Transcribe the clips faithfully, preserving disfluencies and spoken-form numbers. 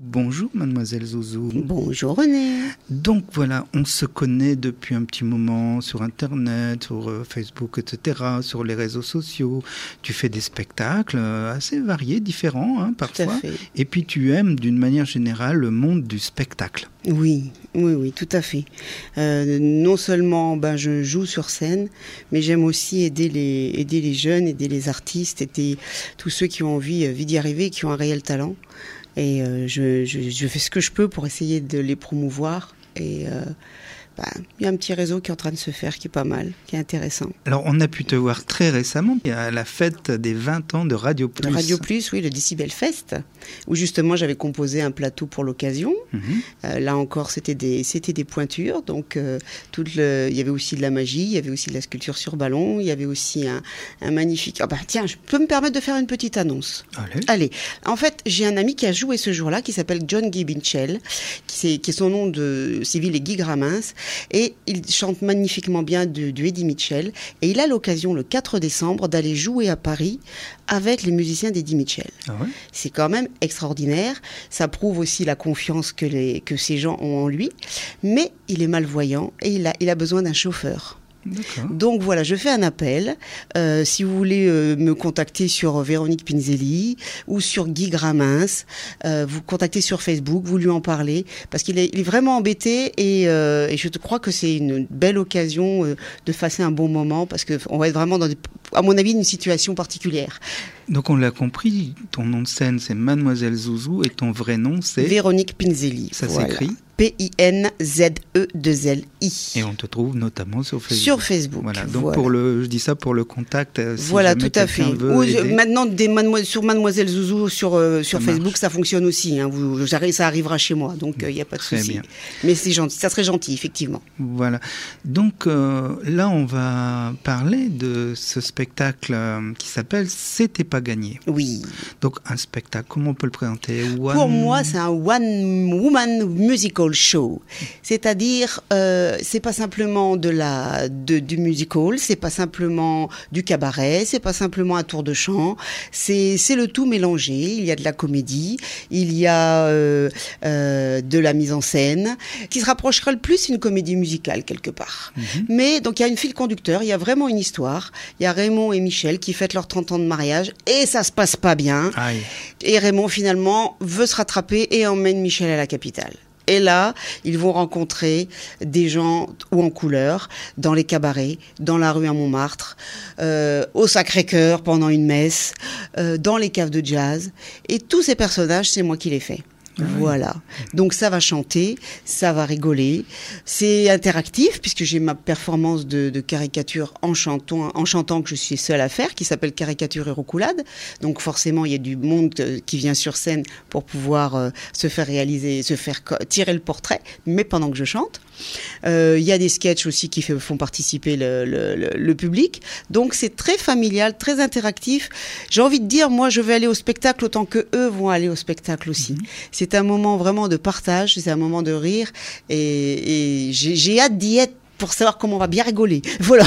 Bonjour mademoiselle Zouzou. Bonjour René. Donc voilà, on se connaît depuis un petit moment sur Internet, sur euh, Facebook, et cetera, sur les réseaux sociaux. Tu fais des spectacles euh, assez variés, différents hein, parfois. Tout à fait. Et puis tu aimes d'une manière générale le monde du spectacle. Oui, oui, oui, tout à fait. Euh, non seulement ben, je joue sur scène, mais j'aime aussi aider les, aider les jeunes, aider les artistes, aider tous ceux qui ont envie, envie d'y arriver, qui ont un réel talent. Et euh, je, je, je fais ce que je peux pour essayer de les promouvoir. Et euh, ben, il y a un petit réseau qui est en train de se faire, qui est pas mal, qui est intéressant. Alors on a pu te voir très récemment à la fête des vingt ans de Radio Plus. De Radio Plus, oui, le Decibel Fest, où justement j'avais composé un plateau pour l'occasion. Mmh. Euh, là encore, c'était des, c'était des pointures. Donc, euh, tout le, il y avait aussi de la magie, il y avait aussi de la sculpture sur ballon, il y avait aussi un, un magnifique... Ah bah, tiens, je peux me permettre de faire une petite annonce. Allez. Allez. En fait, j'ai un ami qui a joué ce jour-là, qui s'appelle John Guy Mitchell, qui, est, qui est son nom de civil est Guy Gramins, et il chante magnifiquement bien du, du Eddie Mitchell. Et il a l'occasion, le quatre décembre, d'aller jouer à Paris avec les musiciens d'Eddie Mitchell. Ah ouais. C'est quand même extraordinaire. Ça prouve aussi la confiance que, les, que ces gens ont en lui. Mais il est malvoyant et il a, il a besoin d'un chauffeur. D'accord. Donc voilà, je fais un appel. Euh, si vous voulez euh, me contacter sur Véronique Pinzelli ou sur Guy Gramins, euh, vous contactez sur Facebook, vous lui en parlez, parce qu'il est, il est vraiment embêté et, euh, et je te crois que c'est une belle occasion euh, de passer un bon moment, parce qu'on va être vraiment dans, des, à mon avis, une situation particulière. Donc on l'a compris, ton nom de scène c'est Mademoiselle Zouzou et ton vrai nom c'est... Véronique Pinzelli. Ça voilà. s'écrit P I N Z E deux L I. Et on te trouve notamment sur Facebook. Sur Facebook. Voilà. Donc voilà. pour le, je dis ça pour le contact. Si voilà, tout à fait. Ou, aider. Maintenant, des mademoiselle, sur Mademoiselle Zouzou sur euh, sur ça Facebook, marche. Ça fonctionne aussi. Hein. Vous, ça arrivera chez moi, donc il euh, n'y a pas de souci. Bien. Mais c'est gentil, ça serait gentil, effectivement. Voilà. Donc euh, là, on va parler de ce spectacle euh, qui s'appelle C'était pas gagné. Oui. Donc un spectacle, comment on peut le présenter? One... Pour moi, c'est un one woman musical show. C'est-à-dire, euh, c'est pas simplement de la, de, du musical, c'est pas simplement du cabaret, c'est pas simplement un tour de chant, c'est, c'est le tout mélangé. Il y a de la comédie, il y a euh, euh, de la mise en scène, qui se rapprochera le plus d'une comédie musicale quelque part. Mm-hmm. Mais donc il y a une fil conducteur, il y a vraiment une histoire. Il y a Raymond et Michel qui fêtent leurs trente ans de mariage et ça se passe pas bien. Aïe. Et Raymond finalement veut se rattraper et emmène Michel à la capitale. Et là, ils vont rencontrer des gens ou en couleur, dans les cabarets, dans la rue à Montmartre, euh, au Sacré-Cœur pendant une messe, euh, dans les caves de jazz. Et tous ces personnages, c'est moi qui les fais. Ah oui. Voilà. Donc ça va chanter, ça va rigoler. C'est interactif puisque j'ai ma performance de, de caricature en chantant, en chantant que je suis seule à faire, qui s'appelle Caricature et Roucoulade. Donc forcément, il y a du monde qui vient sur scène pour pouvoir euh, se faire réaliser, se faire tirer le portrait, mais pendant que je chante. Euh, il y a des sketchs aussi qui fait, font participer le, le, le, le public. Donc c'est très familial, très interactif. J'ai envie de dire, moi, je vais aller au spectacle autant que eux vont aller au spectacle aussi. Mmh. C'est un moment vraiment de partage, c'est un moment de rire, et, et j'ai, j'ai hâte d'y être pour savoir comment on va bien rigoler. Voilà.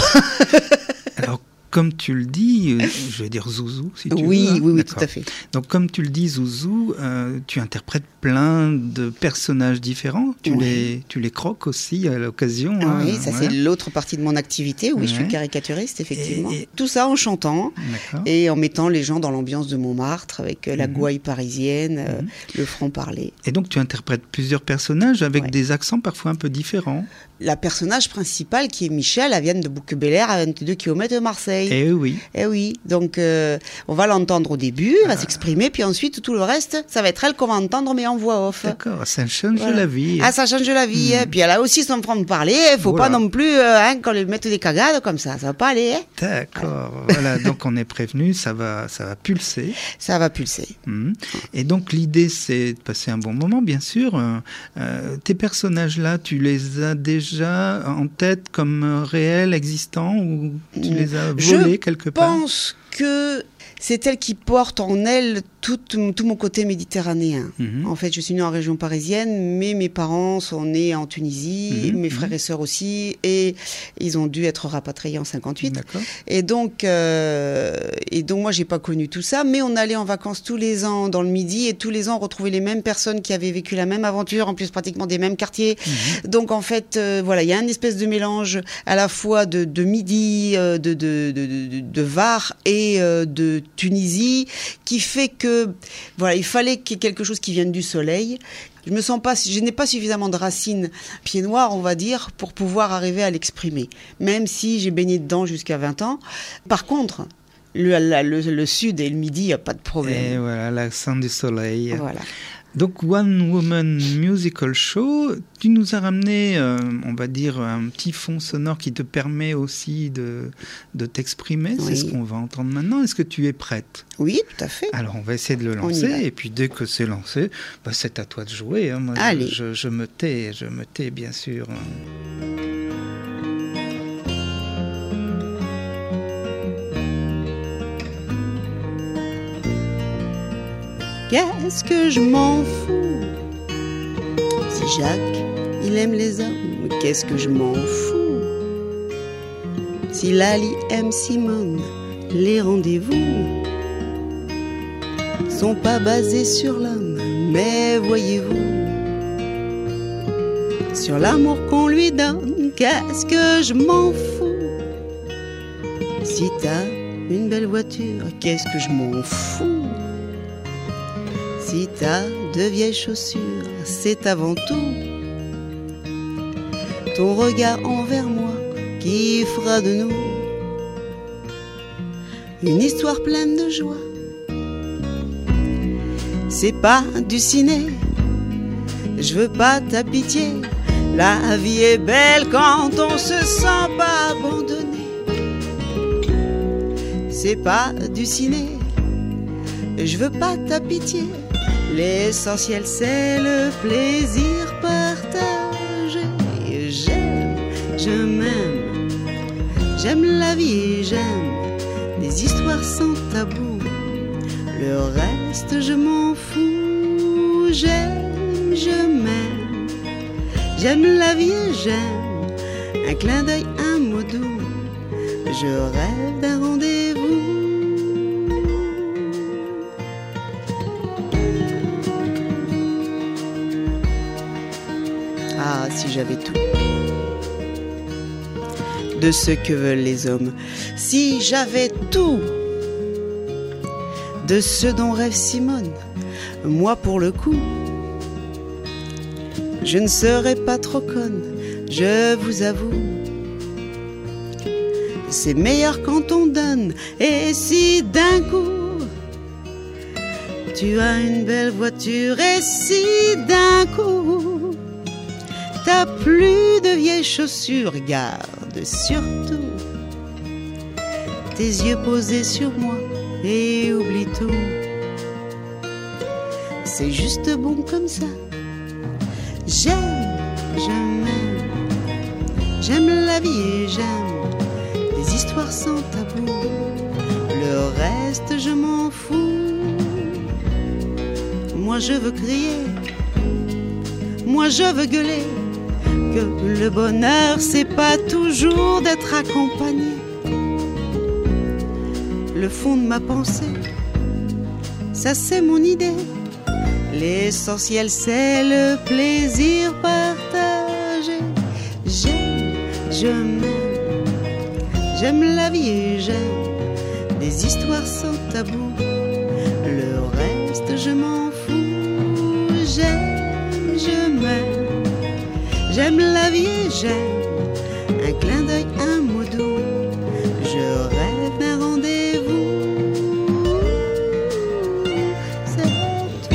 Alors, comme tu le dis, je vais dire Zouzou, si tu oui, veux. Hein. Oui, oui, tout à fait. Donc, comme tu le dis, Zouzou, euh, tu interprètes plein de personnages différents. Tu, oui. les, tu les croques aussi à l'occasion. Ah, hein, oui, ça voilà. c'est l'autre partie de mon activité. Oui, ouais. Je suis caricaturiste, effectivement. Et, et... Tout ça en chantant. D'accord. Et en mettant les gens dans l'ambiance de Montmartre, avec euh, la mmh. gouaille parisienne, mmh. euh, le franc-parler. Et donc, tu interprètes plusieurs personnages avec ouais. des accents parfois un peu différents. La personnage principale, qui est Michel, elle vient de Bouquebel-Air, à vingt-deux kilomètres de Marseille. Eh oui. Eh oui. Donc, euh, on va l'entendre au début, elle va ah. s'exprimer, puis ensuite, tout le reste, ça va être elle qu'on va entendre, mais en voix off. D'accord, ça change voilà. la vie. Ah, ça change la vie. Mmh. Hein. Puis elle a aussi son franc-parler, il ne faut voilà. pas non plus euh, hein, qu'on lui mette des cagades comme ça, ça va pas aller. Hein. D'accord, voilà. Donc on est prévenu, ça va, ça va pulser. Ça va pulser. Mmh. Et donc l'idée, c'est de passer un bon moment, bien sûr. Euh, tes personnages-là, tu les as déjà en tête comme réels, existants, ou tu mmh. les as volés Je quelque part? Je pense que c'est elle qui porte en elle tout, tout mon côté méditerranéen. Mmh. En fait, je suis née en région parisienne, mais mes parents sont nés en Tunisie, mmh. mes frères mmh. et sœurs aussi, et ils ont dû être rapatriés en cinquante-huit. D'accord. Et donc, euh, et donc, moi, j'ai pas connu tout ça, mais on allait en vacances tous les ans dans le Midi, et tous les ans, on retrouvait les mêmes personnes qui avaient vécu la même aventure, en plus pratiquement des mêmes quartiers. Mmh. Donc, en fait, euh, voilà, il y a une espèce de mélange à la fois de, de Midi, euh, de, de, de, de, de Var et euh, de Tunisie, qui fait que, voilà, il fallait qu'il y ait quelque chose qui vienne du soleil. Je me sens pas, je n'ai pas suffisamment de racines pieds noirs, on va dire, pour pouvoir arriver à l'exprimer. Même si j'ai baigné dedans jusqu'à vingt ans. Par contre, le, la, le, le sud et le Midi, il n'y a pas de problème. Et voilà, l'accent du soleil. Voilà. Donc, One Woman Musical Show, tu nous as ramené, euh, on va dire, un petit fond sonore qui te permet aussi de, de t'exprimer. Oui. C'est ce qu'on va entendre maintenant. Est-ce que tu es prête ? Oui, tout à fait. Alors, on va essayer de le lancer. Et puis, dès que c'est lancé, bah, c'est à toi de jouer. Hein. Moi, Allez. Je, je me tais, je me tais, bien sûr. Qu'est-ce que je m'en fous si Jacques, il aime les hommes, qu'est-ce que je m'en fous si Lali aime Simone, les rendez-vous sont pas basés sur l'homme, mais voyez-vous, sur l'amour qu'on lui donne, qu'est-ce que je m'en fous si t'as une belle voiture, qu'est-ce que je m'en fous si t'as de vieilles chaussures, c'est avant tout ton regard envers moi qui fera de nous une histoire pleine de joie. C'est pas du ciné, je veux pas ta pitié. La vie est belle quand on se sent pas abandonné. C'est pas du ciné, je veux pas ta pitié. L'essentiel c'est le plaisir partagé. J'aime, je m'aime, j'aime la vie et j'aime des histoires sans tabou. Le reste je m'en fous. J'aime, je m'aime, j'aime la vie et j'aime un clin d'œil, un mot doux. Je rêve d'un rendez-vous. Ah, si j'avais tout de ce que veulent les hommes, si j'avais tout de ce dont rêve Simone, moi pour le coup, je ne serais pas trop conne, je vous avoue. C'est meilleur quand on donne, et si d'un coup tu as une belle voiture, et si d'un coup t'as plus de vieilles chaussures, garde surtout tes yeux posés sur moi et oublie tout. C'est juste bon comme ça. J'aime, je m'aime, j'aime la vie et j'aime des histoires sans tabou. Le reste je m'en fous. Moi je veux crier, moi je veux gueuler, que le bonheur c'est pas toujours d'être accompagné. Le fond de ma pensée, ça c'est mon idée. L'essentiel c'est le plaisir partagé. J'aime, je m'aime, j'aime la vie et j'aime des histoires sans tabou. Le reste je m'en fous. J'aime, je m'aime, j'aime la vie et j'aime un clin d'œil, un mot doux. Je rêve d'un rendez-vous. C'est tout.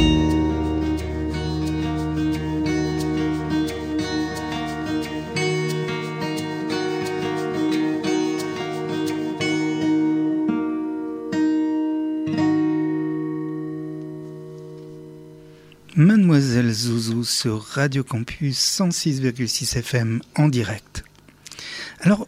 Mademoiselle Zouzou sur Radio Campus cent six virgule six F M en direct. Alors,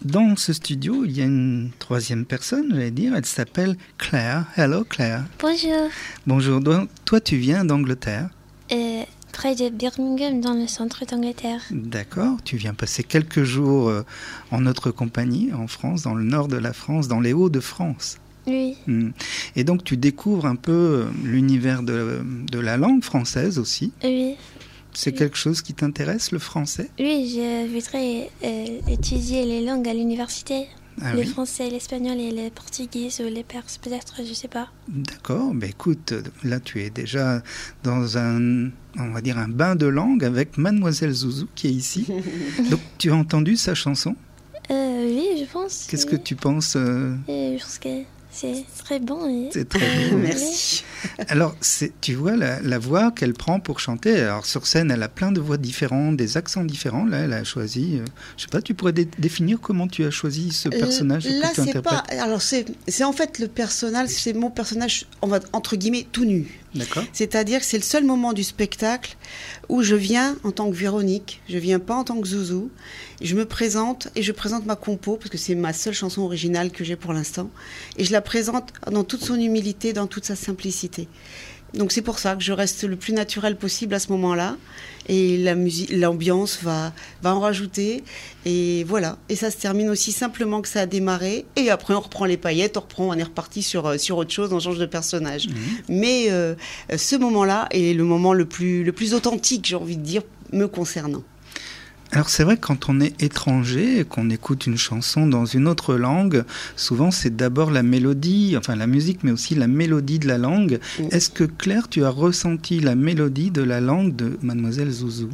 dans ce studio, il y a une troisième personne, j'allais dire, elle s'appelle Claire. Hello Claire. Bonjour. Bonjour, toi tu viens d'Angleterre? euh, Près de Birmingham, dans le centre d'Angleterre. D'accord, tu viens passer quelques jours euh, en notre compagnie, en France, dans le nord de la France, dans les Hauts-de-France. Oui. Et donc tu découvres un peu l'univers de, de la langue française aussi. Oui. C'est oui. quelque chose qui t'intéresse, le français? Oui, je voudrais euh, étudier les langues à l'université. Ah, le oui. français, l'espagnol et le portugais ou les perses, peut-être, je sais pas. D'accord, ben écoute, là tu es déjà dans un, on va dire un bain de langue avec Mademoiselle Zouzou qui est ici. Donc tu as entendu sa chanson? euh, Oui, je pense. Qu'est-ce oui. que tu penses euh... euh, Je pense que c'est très bon. Et... C'est très bon. Merci. Alors, c'est, tu vois la, la voix qu'elle prend pour chanter. Alors, sur scène, elle a plein de voix différentes, des accents différents. Là, elle a choisi... Euh, je sais pas, tu pourrais dé- définir comment tu as choisi ce personnage Là, que tu c'est interprètes? pas... Alors, c'est, c'est en fait le personnage, c'est mon personnage, on va, entre guillemets, tout nu. D'accord. C'est-à-dire que c'est le seul moment du spectacle où je viens en tant que Véronique, je viens pas en tant que Zouzou, je me présente et je présente ma compo, parce que c'est ma seule chanson originale que j'ai pour l'instant, et je la présente dans toute son humilité, dans toute sa simplicité. Donc c'est pour ça que je reste le plus naturel possible à ce moment-là, et la musique, l'ambiance va, va en rajouter, et voilà. Et ça se termine aussi simplement que ça a démarré, et après on reprend les paillettes, on reprend, on est reparti sur, sur autre chose, on change de personnage. Mmh. Mais euh, ce moment-là est le moment le plus, le plus authentique, j'ai envie de dire, me concernant. Alors c'est vrai que quand on est étranger et qu'on écoute une chanson dans une autre langue, souvent c'est d'abord la mélodie, enfin la musique, mais aussi la mélodie de la langue. Mmh. Est-ce que Claire, tu as ressenti la mélodie de la langue de Mademoiselle Zouzou?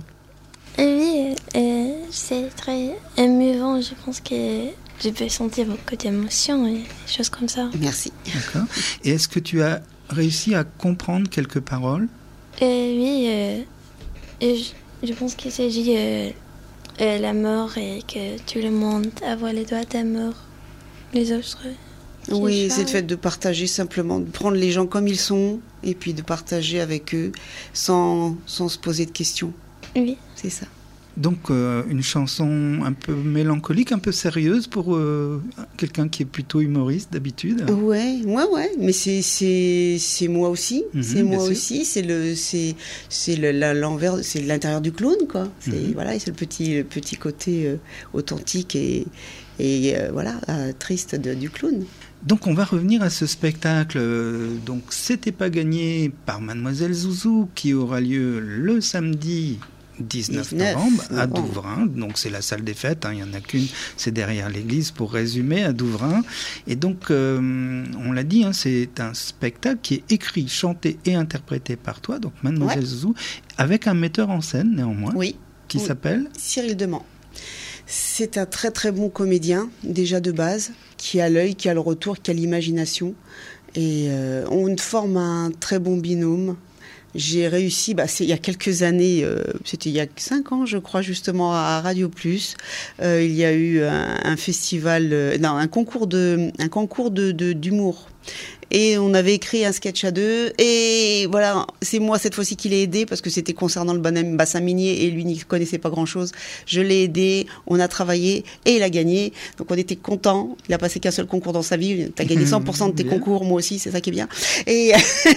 Oui, euh, c'est très émouvant. Je pense que je peux sentir beaucoup d'émotions et des choses comme ça. Merci. D'accord. Et est-ce que tu as réussi à comprendre quelques paroles? euh, Oui, euh, je, je pense qu'il s'agit... Euh, Euh, la mort et que tout le monde a les doigts d'amour, les autres. Oui, c'est le fait de partager simplement, de prendre les gens comme ils sont et puis de partager avec eux sans, sans se poser de questions. Oui. C'est ça. Donc euh, une chanson un peu mélancolique, un peu sérieuse pour euh, quelqu'un qui est plutôt humoriste d'habitude. Ouais, ouais, ouais. Mais c'est c'est c'est moi aussi, mmh, c'est moi aussi. C'est le c'est c'est le, la, l'envers, c'est l'intérieur du clown quoi. C'est mmh. voilà, et c'est le petit le petit côté euh, authentique et et euh, voilà euh, triste de, du clown. Donc on va revenir à ce spectacle. Donc c'était pas gagné par Mademoiselle Zouzou qui aura lieu le samedi dix-neuf novembre à Douvrin, donc c'est la salle des fêtes, hein, il n'y en a qu'une, c'est derrière l'église pour résumer, à Douvrin. Et donc, euh, on l'a dit, hein, c'est un spectacle qui est écrit, chanté et interprété par toi, donc Mademoiselle ouais. Zouzou, avec un metteur en scène néanmoins, oui. qui oui. s'appelle Cyril Deman. C'est un très très bon comédien, déjà de base, qui a l'œil, qui a le retour, qui a l'imagination, et euh, on forme un très bon binôme. J'ai réussi, bah, c'est il y a quelques années, euh, c'était il y a cinq ans, je crois, justement, à Radio Plus. Euh, il y a eu un, un festival, euh, non, un concours de, un concours de, de, d'humour. Et on avait écrit un sketch à deux. Et voilà, c'est moi cette fois-ci qui l'ai aidé parce que c'était concernant le bassin minier et lui n'y connaissait pas grand-chose. Je l'ai aidé, on a travaillé et il a gagné. Donc on était contents. Il a passé qu'un seul concours dans sa vie. Tu as gagné cent pour cent de tes bien. Concours, moi aussi, c'est ça qui est bien. Et,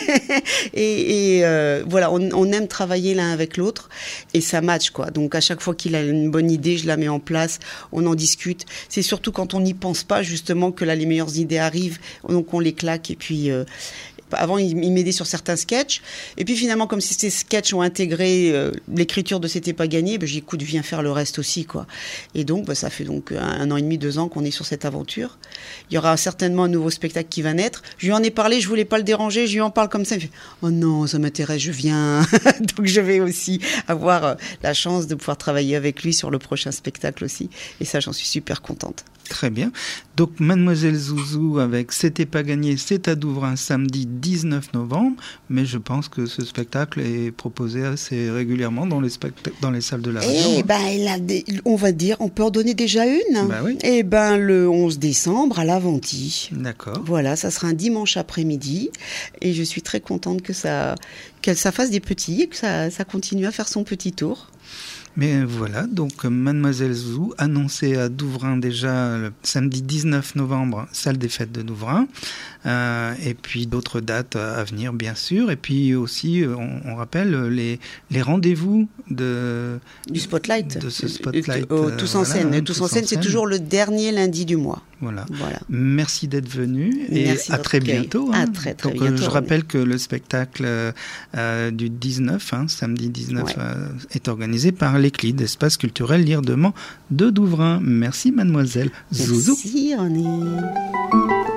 et, et euh, voilà, on, on aime travailler l'un avec l'autre et ça match quoi. Donc à chaque fois qu'il a une bonne idée, je la mets en place, on en discute. C'est surtout quand on n'y pense pas justement que là les meilleures idées arrivent. Donc on les claque et puis euh, avant il, il m'aidait sur certains sketchs et puis finalement comme si ces sketchs ont intégré euh, l'écriture de C'était pas gagné, ben, j'ai dit écoute viens faire le reste aussi quoi. Et donc ben, ça fait donc un, un an et demi, deux ans qu'on est sur cette aventure. Il y aura certainement un nouveau spectacle qui va naître. Je lui en ai parlé, je voulais pas le déranger, je lui en parle comme ça. Il fait oh non ça m'intéresse, je viens. Donc je vais aussi avoir euh, la chance de pouvoir travailler avec lui sur le prochain spectacle aussi et ça j'en suis super contente. Très bien. Donc, Mademoiselle Zouzou avec C'était pas gagné, c'est à Douvrin samedi dix-neuf novembre. Mais je pense que ce spectacle est proposé assez régulièrement dans les, spectacles, dans les salles de la région. Eh ben, il a des, on va dire, on peut en donner déjà une. Bah oui. Eh ben, le onze décembre à l'Aventie. D'accord. Voilà, ça sera un dimanche après-midi. Et je suis très contente que ça, qu'elle ça fasse des petits, que ça, ça continue à faire son petit tour. Mais voilà, donc Mademoiselle Zou, annoncée à Douvrin déjà le samedi dix-neuf novembre, salle des fêtes de Douvrin, euh, et puis d'autres dates à venir bien sûr, et puis aussi on, on rappelle les, les rendez-vous de, du Spotlight, de ce Spotlight. Euh, euh, tous en voilà, scène, hein, tous en scène, c'est toujours le dernier lundi du mois. Voilà. voilà. Merci d'être venu et Merci à très bientôt. Hein. À très, très Donc, bientôt. Je rappelle que le spectacle euh, du dix-neuf, hein, samedi dix-neuf, ouais. euh, est organisé par l'Éclide, espace culturel L'Irdement de Douvrin. Merci mademoiselle Zouzou. Merci René.